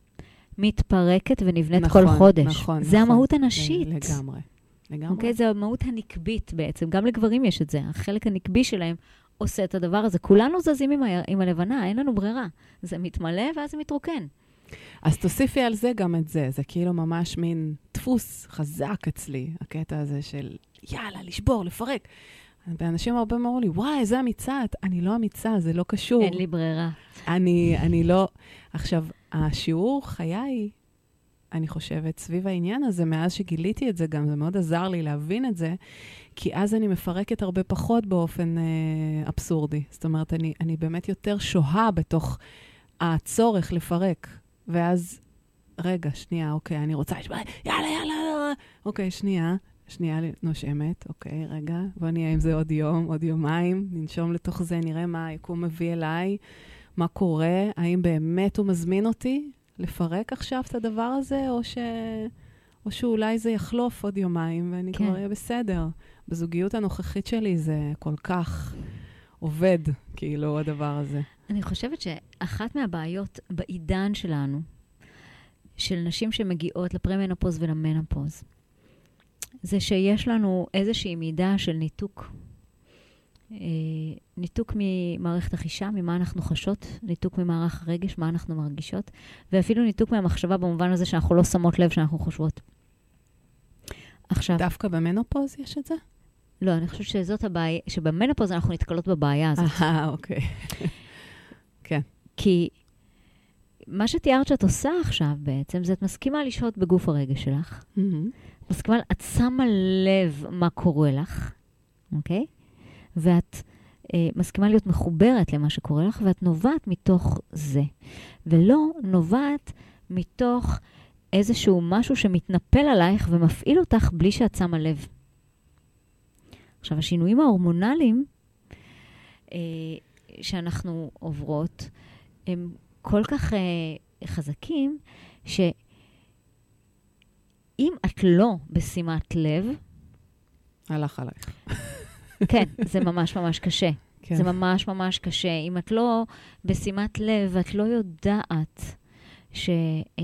מתפרקת ונבנית נכון, כל חודש. נכון, זה נכון. המהות הנשית. לגמרי. לגמרי. אוקיי? זה המהות הנקבית בעצם. גם לגברים יש את זה. החלק הנקבי שלהם עושה את הדבר הזה. כולנו זזים עם, ה... עם הלבנה, אין לנו ברירה. זה מתמלא ואז זה מתרוקן. אז תוסיפי על זה גם את זה. זה כאילו ממש מין דפוס חזק אצלי, הקטע הזה של יאללה, לשבור, לפרק. ואנשים הרבה אמרו לי, וואי, זה אמיצה. אני לא אמיצה, זה לא קשור. אין לי ברירה. אני, אני לא... עכשיו, השיעור חיי, אני חושבת, סביב העניין הזה, מאז שגיליתי את זה גם, זה מאוד עזר לי להבין את זה, כי אז אני מפרקת הרבה פחות באופן אה, אבסורדי. זאת אומרת, אני, אני באמת יותר שוהה בתוך הצורך לפרק. ואז, רגע, שנייה, אוקיי, אני רוצה לשבור, יאללה, יאללה, יאללה. אוקיי, שנייה, שנייה נושמת, אוקיי, רגע, בוא נהיה עם זה עוד יום, עוד יומיים, ננשום לתוך זה, נראה מה היקום מביא אליי, מה קורה, האם באמת הוא מזמין אותי לפרק עכשיו את הדבר הזה, או, ש... או שאולי זה יחלוף עוד יומיים, ואני כן. כבר אהיה בסדר. בזוגיות הנוכחית שלי זה כל כך עובד, כאילו, הדבר הזה. אני חושבת שאחת מהבעיות בעידן שלנו, של נשים שמגיעות לפרמנופוז ולמנופוז, זה שיש לנו איזושהי מידה של ניתוק. אה, ניתוק ממערכת החישה, ממה אנחנו חשות, ניתוק ממערך הרגש, מה אנחנו מרגישות, ואפילו ניתוק מהמחשבה במובן הזה שאנחנו לא שמות לב שאנחנו חושבות. עכשיו... דווקא במנופוז יש את זה? לא, אני חושבת שזאת הבעיה, שבמנופוז אנחנו נתקלות בבעיה הזאת. אה, אוקיי. כן. כי מה שתיארת שאת עושה עכשיו בעצם, זה את מסכימה לשהות בגוף הרגש שלך. Mm-hmm. מסכימה, את שמה לב מה קורה לך, אוקיי? ואת אה, מסכימה להיות מחוברת למה שקורה לך, ואת נובעת מתוך זה. ולא נובעת מתוך איזשהו משהו שמתנפל עלייך ומפעיל אותך בלי שאת שמה לב. עכשיו, השינויים ההורמונליים אה, שאנחנו עוברות, הם כל כך אה, חזקים, שאם את לא בשימת לב... הלך עלייך. כן, זה ממש ממש קשה. כן. זה ממש ממש קשה. אם את לא בשימת לב, ואת לא יודעת ש... אה,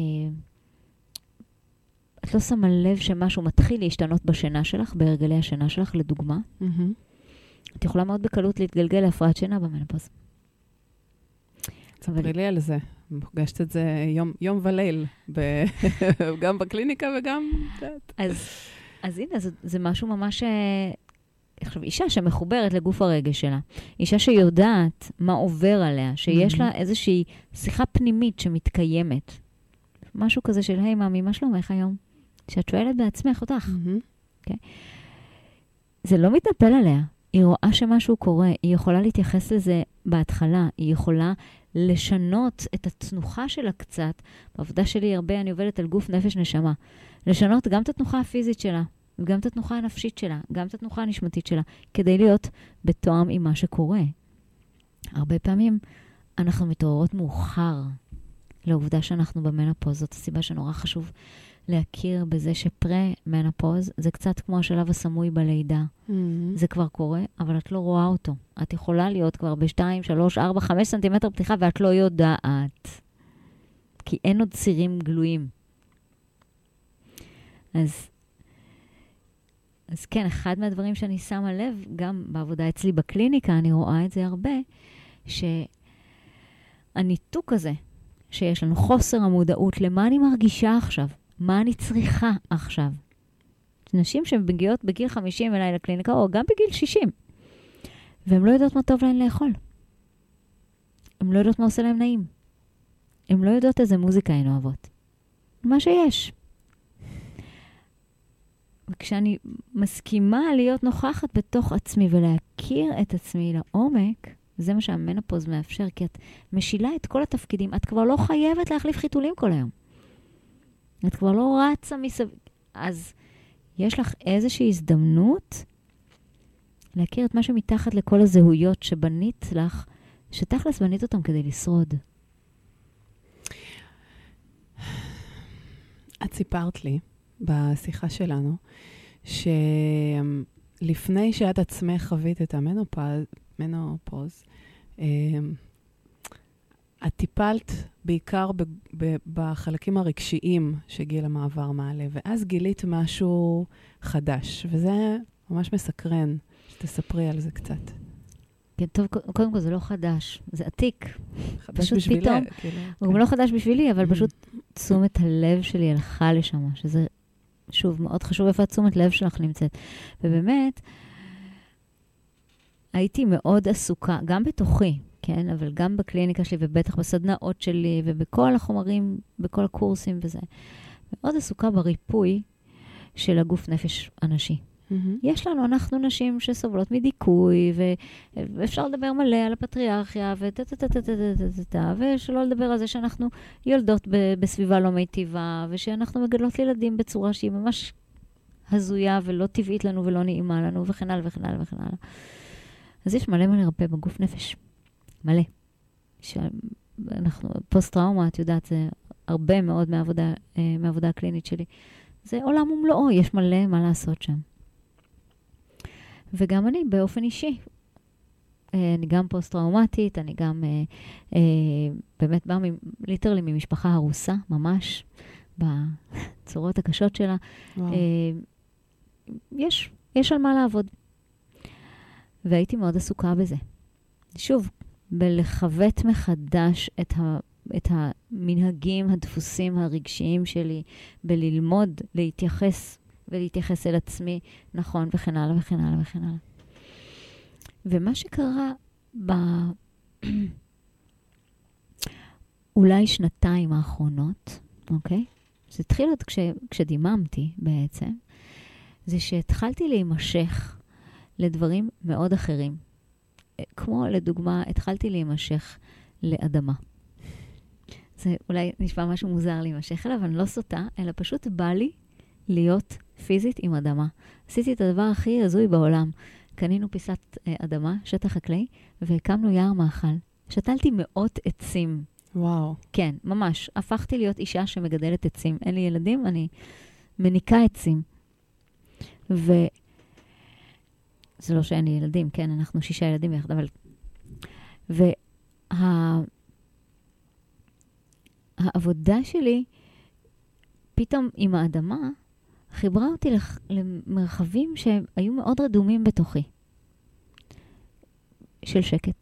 את לא שמה לב שמשהו מתחיל להשתנות בשינה שלך, בהרגלי השינה שלך, לדוגמה. Mm-hmm. את יכולה מאוד בקלות להתגלגל להפרעת שינה במנופוז. ספרי לי על זה. פגשת את זה יום, יום וליל, ב... גם בקליניקה וגם... אז, אז הנה, זה, זה משהו ממש... עכשיו, אישה שמחוברת לגוף הרגש שלה, אישה שיודעת מה עובר עליה, שיש mm-hmm. לה איזושהי שיחה פנימית שמתקיימת. משהו כזה של, היי, מאמי, מה שלומך היום? שאת שואלת בעצמך אותך. Mm-hmm. Okay? זה לא מתנפל עליה. היא רואה שמשהו קורה, היא יכולה להתייחס לזה בהתחלה, היא יכולה לשנות את התנוחה שלה קצת. בעבודה שלי הרבה אני עובדת על גוף נפש נשמה. לשנות גם את התנוחה הפיזית שלה, וגם את התנוחה הנפשית שלה, גם את התנוחה הנשמתית שלה, כדי להיות בתואם עם מה שקורה. הרבה פעמים אנחנו מתעוררות מאוחר לעובדה שאנחנו במנופוז. זאת הסיבה שנורא חשוב להכיר בזה שפרה-מנופוז זה קצת כמו השלב הסמוי בלידה. Mm-hmm. זה כבר קורה, אבל את לא רואה אותו. את יכולה להיות כבר ב-שתיים, שלוש, ארבע, חמש סנטימטר פתיחה, ואת לא יודעת. כי אין עוד צירים גלויים. אז, אז כן, אחד מהדברים שאני שמה לב, גם בעבודה אצלי בקליניקה, אני רואה את זה הרבה, שהניתוק הזה, שיש לנו חוסר המודעות למה אני מרגישה עכשיו, מה אני צריכה עכשיו. נשים שמגיעות בגיל חמישים אליי לקליניקה, או גם בגיל שישים, והן לא יודעות מה טוב להן לאכול. הן לא יודעות מה עושה להן נעים. הן לא יודעות איזה מוזיקה הן אוהבות. מה שיש. וכשאני מסכימה להיות נוכחת בתוך עצמי ולהכיר את עצמי לעומק, זה מה שהמנופוז מאפשר, כי את משילה את כל התפקידים. את כבר לא חייבת להחליף חיתולים כל היום. את כבר לא רצה מסביב. אז יש לך איזושהי הזדמנות להכיר את מה שמתחת לכל הזהויות שבנית לך, שתכלס בנית אותם כדי לשרוד. את סיפרת לי בשיחה שלנו, שלפני שאת עצמך חווית את המנופוז, מנופוז, את טיפלת בעיקר ב- ב- בחלקים הרגשיים שגיל המעבר מעלה, ואז גילית משהו חדש, וזה ממש מסקרן, שתספרי על זה קצת. כן, טוב, קודם כל זה לא חדש, זה עתיק. חדש בשבילי. פתאום, כאילו, הוא כן. לא חדש בשבילי, אבל פשוט תשומת הלב שלי הלכה לשם, שזה, שוב, מאוד חשוב איפה תשומת לב שלך נמצאת. ובאמת, הייתי מאוד עסוקה, גם בתוכי, כן, אבל גם בקליניקה שלי, ובטח בסדנאות שלי, ובכל החומרים, בכל הקורסים וזה. מאוד עסוקה בריפוי של הגוף נפש אנשי. Mm-hmm. יש לנו, אנחנו נשים שסובלות מדיכוי, ואפשר לדבר מלא על הפטריארכיה, ושלא לדבר על זה שאנחנו יולדות בסביבה לא מיטיבה, ושאנחנו מגדלות ילדים בצורה שהיא ממש הזויה ולא טבעית לנו ולא נעימה לנו, וכן הלאה וכן הלאה וכן הלאה. אז יש מלא מלא רפא בגוף נפש. מלא. שאנחנו, פוסט-טראומה, את יודעת, זה הרבה מאוד מהעבודה, מהעבודה הקלינית שלי. זה עולם ומלואו, יש מלא מה לעשות שם. וגם אני, באופן אישי, אני גם פוסט-טראומטית, אני גם אה, אה, באמת באה ליטרלי ממשפחה הרוסה, ממש, בצורות הקשות שלה. אה, יש, יש על מה לעבוד. והייתי מאוד עסוקה בזה. שוב, בלחוות מחדש את, ה, את המנהגים, הדפוסים הרגשיים שלי, בללמוד, להתייחס ולהתייחס אל עצמי, נכון, וכן הלאה וכן הלאה וכן הלאה. ומה שקרה ב... אולי שנתיים האחרונות, אוקיי? זה התחיל עוד כש... כשדיממתי בעצם, זה שהתחלתי להימשך לדברים מאוד אחרים. כמו לדוגמה, התחלתי להימשך לאדמה. זה אולי נשמע משהו מוזר להימשך אליו, אבל אני לא סוטה, אלא פשוט בא לי להיות פיזית עם אדמה. עשיתי את הדבר הכי הזוי בעולם. קנינו פיסת אה, אדמה, שטח חקלאי, והקמנו יער מאכל. שתלתי מאות עצים. וואו. כן, ממש. הפכתי להיות אישה שמגדלת עצים. אין לי ילדים, אני מניקה עצים. ו... זה לא שאין לי ילדים, כן, אנחנו שישה ילדים יחד, אבל... וה... העבודה שלי, פתאום עם האדמה, חיברה אותי לח... למרחבים שהיו מאוד רדומים בתוכי. של שקט.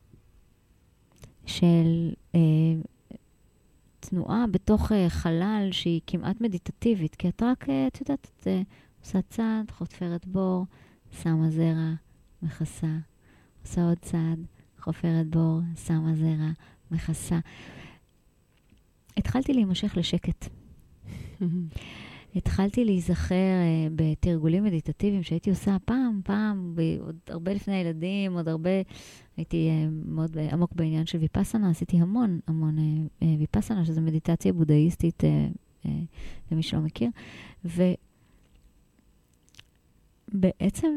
של אה, תנועה בתוך אה, חלל שהיא כמעט מדיטטיבית, כי את רק, אה, את יודעת, את אה, עושה צעד, חופרת בור, שמה זרע, מכסה, עושה עוד צעד, חופרת בור, שמה זרע, מכסה. התחלתי להימשך לשקט. התחלתי להיזכר uh, בתרגולים מדיטטיביים שהייתי עושה פעם, פעם, ב- עוד הרבה לפני הילדים, עוד הרבה, הייתי uh, מאוד uh, עמוק בעניין של ויפאסנה, עשיתי המון, המון uh, uh, ויפאסנה, שזו מדיטציה בודהיסטית, uh, uh, למי שלא מכיר, ובעצם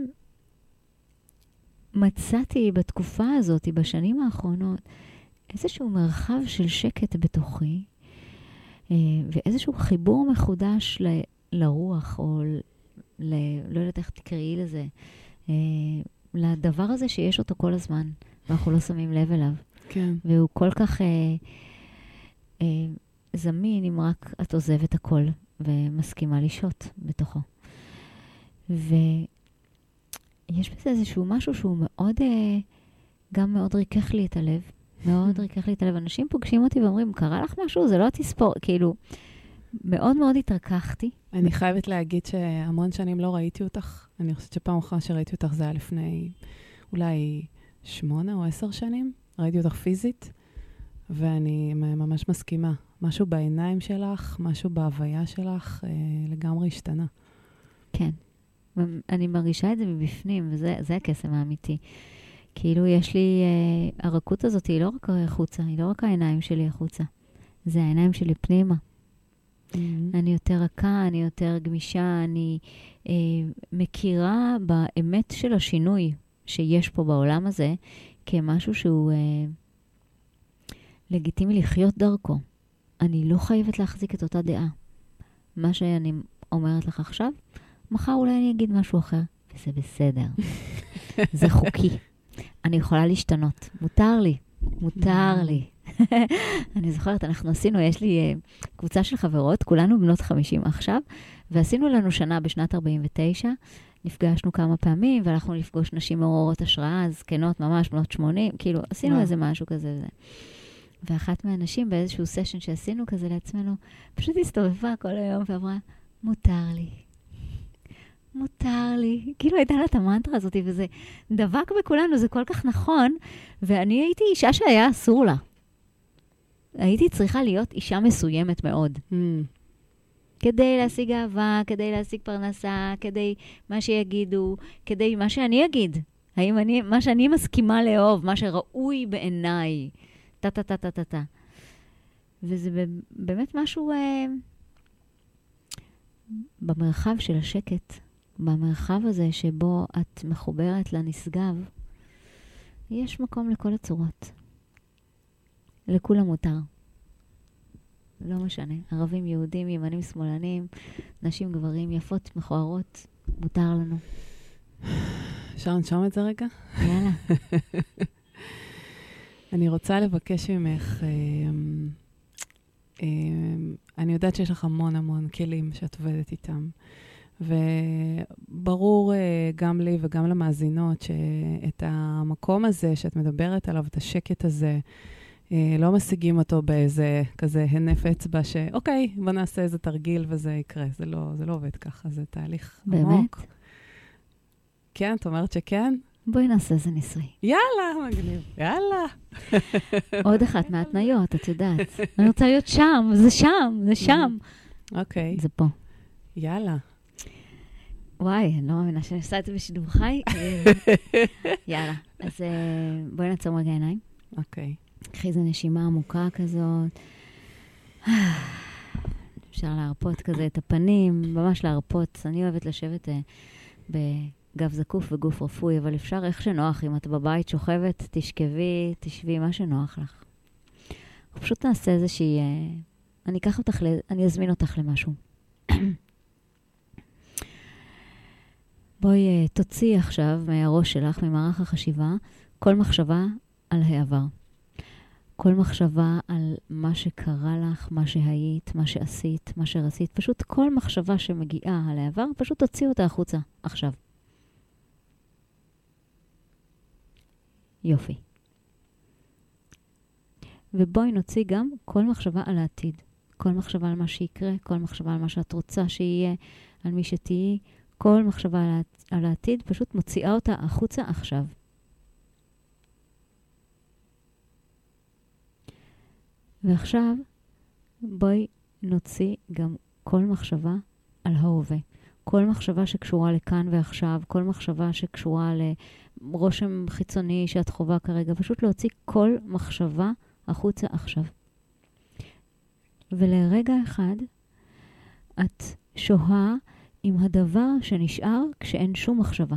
מצאתי בתקופה הזאת, בשנים האחרונות, איזשהו מרחב של שקט בתוכי, ואיזשהו חיבור מחודש ל, לרוח, או ל, לא יודעת איך תקראי לזה, לדבר הזה שיש אותו כל הזמן, ואנחנו לא שמים לב אליו. כן. והוא כל כך אה, אה, זמין, אם רק את עוזבת הכל, ומסכימה לשהות בתוכו. ויש בזה איזשהו משהו שהוא מאוד, אה, גם מאוד ריכך לי את הלב, מאוד ריכך לי את הלב. אנשים פוגשים אותי ואומרים, קרה לך משהו? זה לא תספור. כאילו, מאוד מאוד התרככתי. אני חייבת להגיד שהמון שנים לא ראיתי אותך. אני חושבת שפעם אחרונה שראיתי אותך זה היה לפני אולי שמונה או עשר שנים. ראיתי אותך פיזית, ואני ממש מסכימה. משהו בעיניים שלך, משהו בהוויה שלך, אה, לגמרי השתנה. כן. אני מרגישה את זה מבפנים, וזה זה הקסם האמיתי. כאילו יש לי, אה, הרכות הזאת היא לא רק החוצה, היא לא רק העיניים שלי החוצה. זה העיניים שלי פנימה. Mm-hmm. אני יותר רכה, אני יותר גמישה, אני אה, מכירה באמת של השינוי שיש פה בעולם הזה, כמשהו שהוא אה, לגיטימי לחיות דרכו. אני לא חייבת להחזיק את אותה דעה. מה שאני אומרת לך עכשיו, מחר אולי אני אגיד משהו אחר, וזה בסדר. זה חוקי. אני יכולה להשתנות. מותר לי. מותר לי. אני זוכרת, אנחנו עשינו, יש לי uh, קבוצה של חברות, כולנו בנות חמישים עכשיו, ועשינו לנו שנה בשנת ארבעים ותשע, נפגשנו כמה פעמים, והלכנו לפגוש נשים מעוררות השראה, זקנות ממש בנות שמונים, כאילו, עשינו wow. איזה משהו כזה. ואחת מהנשים באיזשהו סשן שעשינו כזה לעצמנו, פשוט הסתובבה כל היום ואמרה, מותר לי. מותר לי. כאילו הייתה לה את המנטרה הזאת, וזה דבק בכולנו, זה כל כך נכון, ואני הייתי אישה שהיה אסור לה. הייתי צריכה להיות אישה מסוימת מאוד. Mm. כדי להשיג אהבה, כדי להשיג פרנסה, כדי מה שיגידו, כדי מה שאני אגיד. האם אני, מה שאני מסכימה לאהוב, מה שראוי בעיניי. טה טה טה טה טה טה. וזה באמת משהו... אה, במרחב של השקט, במרחב הזה שבו את מחוברת לנשגב, יש מקום לכל הצורות. לכולם מותר. לא משנה. ערבים, יהודים, ימנים, שמאלנים, נשים, גברים, יפות, מכוערות, מותר לנו. אפשר לנשום את זה רגע? יאללה. אני רוצה לבקש ממך, אה, אה, אני יודעת שיש לך המון המון כלים שאת עובדת איתם, וברור אה, גם לי וגם למאזינות שאת המקום הזה שאת מדברת עליו, את השקט הזה, אה, לא משיגים אותו באיזה כזה הנף אצבע שאוקיי, בוא נעשה איזה תרגיל וזה יקרה. זה לא, זה לא עובד ככה, זה תהליך באמת? עמוק. כן, את אומרת שכן? בואי נעשה איזה ניסוי. יאללה, מגניב, יאללה. עוד אחת מהתניות, את יודעת. אני רוצה להיות שם, זה שם, זה שם. אוקיי. זה פה. יאללה. וואי, אני לא מאמינה שאני עושה את זה בשידור חי. יאללה. אז בואי נעצום רגע עיניים. אוקיי. קחי איזו נשימה עמוקה כזאת. אפשר להרפות כזה את הפנים, ממש להרפות. אני אוהבת לשבת בגב זקוף וגוף רפוי, אבל אפשר איך שנוח. אם את בבית שוכבת, תשכבי, תשבי, מה שנוח לך. פשוט נעשה איזושהי... אני אקח אותך, אני אזמין אותך למשהו. בואי תוציא עכשיו מהראש שלך, ממערך החשיבה, כל מחשבה על העבר. כל מחשבה על מה שקרה לך, מה שהיית, מה שעשית, מה שרצית. פשוט כל מחשבה שמגיעה על העבר, פשוט תוציא אותה החוצה עכשיו. יופי. ובואי נוציא גם כל מחשבה על העתיד. כל מחשבה על מה שיקרה, כל מחשבה על מה שאת רוצה שיהיה, על מי שתהיי. כל מחשבה על, העתיד, על העתיד, פשוט מוציאה אותה החוצה עכשיו. ועכשיו, בואי נוציא גם כל מחשבה על ההווה. כל מחשבה שקשורה לכאן ועכשיו, כל מחשבה שקשורה לרושם חיצוני שאת חובה כרגע, פשוט להוציא כל מחשבה החוצה עכשיו. ולרגע אחד, את שוהה עם הדבר שנשאר כשאין שום מחשבה.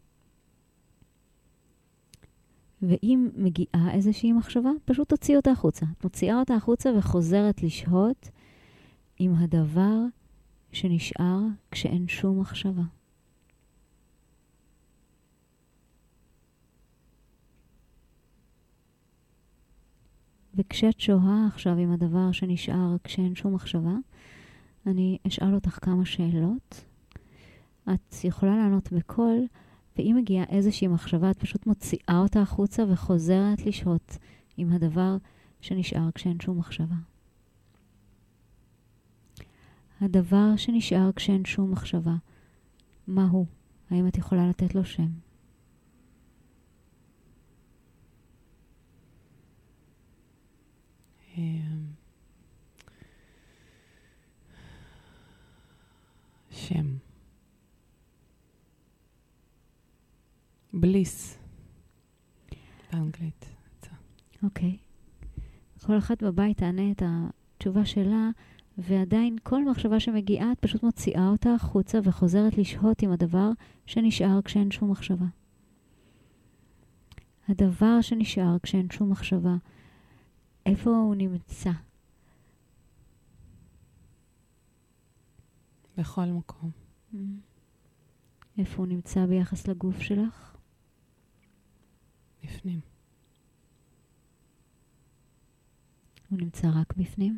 ואם מגיעה איזושהי מחשבה, פשוט תוציא אותה החוצה. את מוציאה אותה החוצה וחוזרת לשהות עם הדבר שנשאר כשאין שום מחשבה. וכשאת שוהה עכשיו עם הדבר שנשאר כשאין שום מחשבה, אני אשאל אותך כמה שאלות. את יכולה לענות בקול, ואם מגיעה איזושהי מחשבה, את פשוט מוציאה אותה החוצה וחוזרת לשהות עם הדבר שנשאר כשאין שום מחשבה. הדבר שנשאר כשאין שום מחשבה, מה הוא? האם את יכולה לתת לו שם? שם. בליס. באנגלית. אוקיי. כל אחת בבית תענה את התשובה שלה, ועדיין כל מחשבה שמגיעה, את פשוט מוציאה אותה החוצה וחוזרת לשהות עם הדבר שנשאר כשאין שום מחשבה. הדבר שנשאר כשאין שום מחשבה, איפה הוא נמצא? בכל מקום. Mm. איפה הוא נמצא ביחס לגוף שלך? בפנים. הוא נמצא רק בפנים?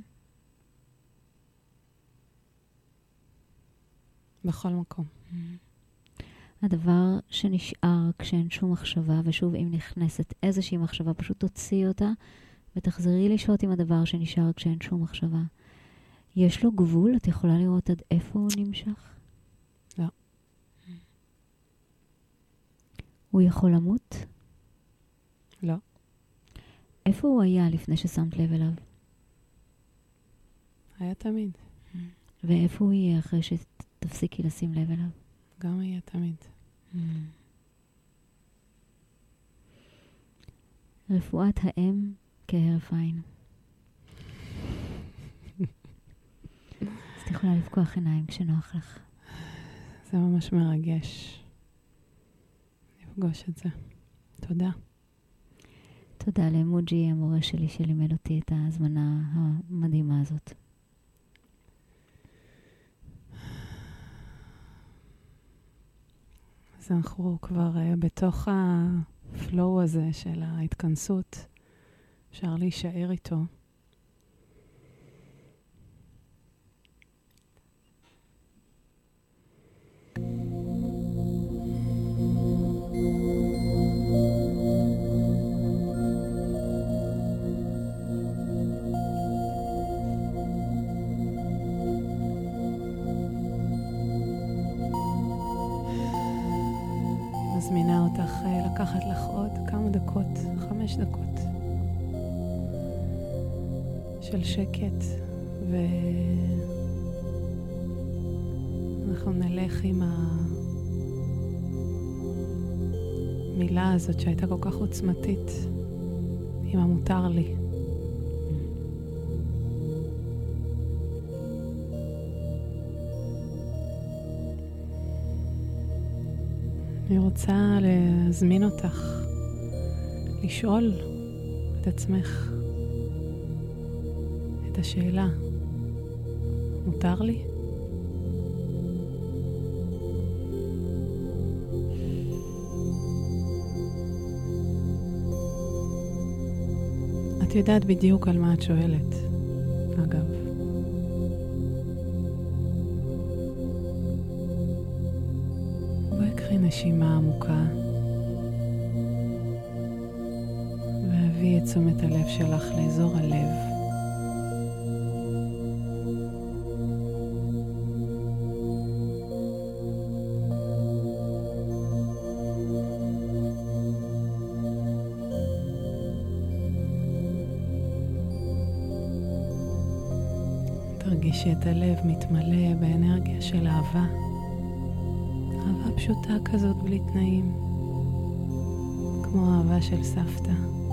בכל מקום. Mm. הדבר שנשאר כשאין שום מחשבה, ושוב אם נכנסת איזושהי מחשבה, פשוט תוציאי אותה ותחזרי לשהות עם הדבר שנשאר כשאין שום מחשבה. יש לו גבול? את יכולה לראות עד איפה הוא נמשך? לא. הוא יכול למות? לא. איפה הוא היה לפני ששמת לב אליו? היה תמיד. ואיפה הוא יהיה אחרי שתפסיקי לשים לב אליו? גם היה תמיד. רפואת האם כהרף עין. אז את יכולה יכולה לפקוח עיניים כשנוח לך. זה ממש מרגש לפגוש את זה. תודה. תודה למוג'י, המורה שלי שלימד אותי את ההזמנה המדהימה הזאת. אז אנחנו כבר uh, בתוך הפלואו הזה של ההתכנסות. אפשר להישאר איתו. מזמינה אותך לקחת לך עוד כמה דקות, חמש דקות של שקט, ואנחנו נלך עם המילה הזאת שהייתה כל כך עוצמתית, עם המותר לי. אני רוצה להזמין אותך לשאול את עצמך את השאלה, מותר לי? את יודעת בדיוק על מה את שואלת, אגב. נשימה עמוקה והביא את תשומת הלב שלך לאזור הלב. תרגישי את הלב מתמלא באנרגיה של אהבה. אהבה פשוטה כזאת בלי תנאים, כמו אהבה של סבתא.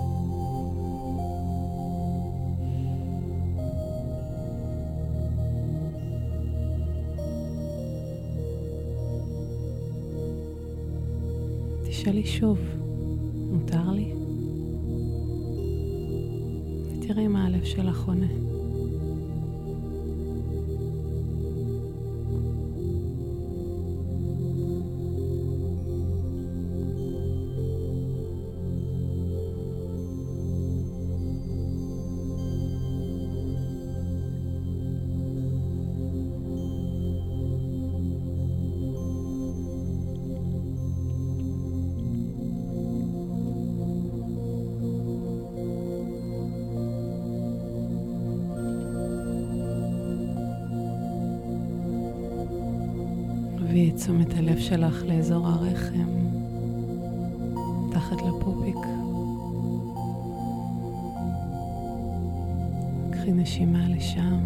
תשאלי שוב, מותר לי? ותראי מה הלב שלך עונה. תביאי את תשומת הלב שלך לאזור הרחם, תחת לפופיק. קחי נשימה לשם.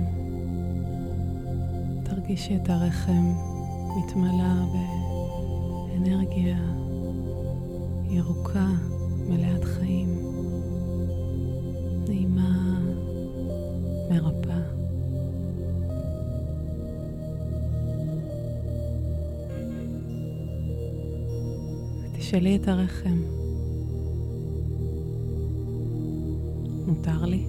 תרגישי את הרחם מתמלא באנרגיה ירוקה, מלאת חיים, נעימה, מרפאה. תשאלי את הרחם, מותר לי?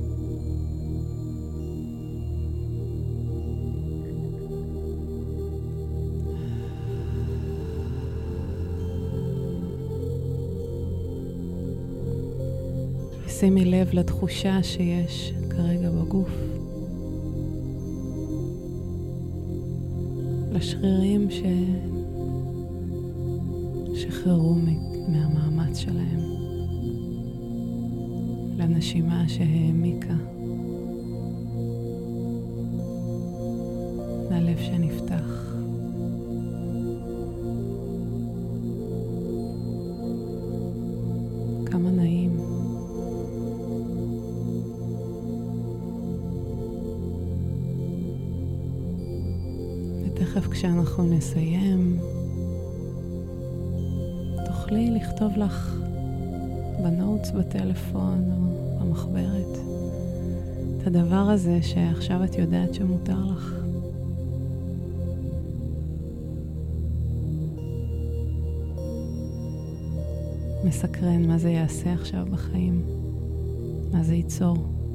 שימי לב לתחושה שיש כרגע בגוף, לשרירים ש... שחררו מהמאמץ שלהם, לנשימה שהעמיקה, ללב שנפתח. כמה נעים. ותכף כשאנחנו נסיים, תוכלי לכתוב לך בנוטס בטלפון או במחברת את הדבר הזה שעכשיו את יודעת שמותר לך. מסקרן מה זה יעשה עכשיו בחיים, מה זה ייצור,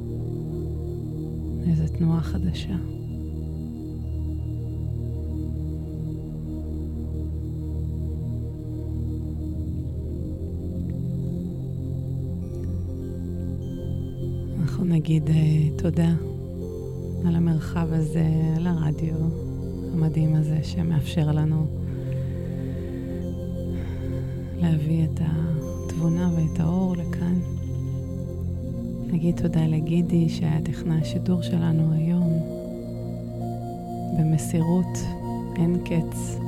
איזו תנועה חדשה. אנחנו נגיד uh, תודה על המרחב הזה, על הרדיו המדהים הזה שמאפשר לנו להביא את התבונה ואת האור לכאן. נגיד תודה לגידי שהיה טכנאי השידור שלנו היום במסירות אין קץ.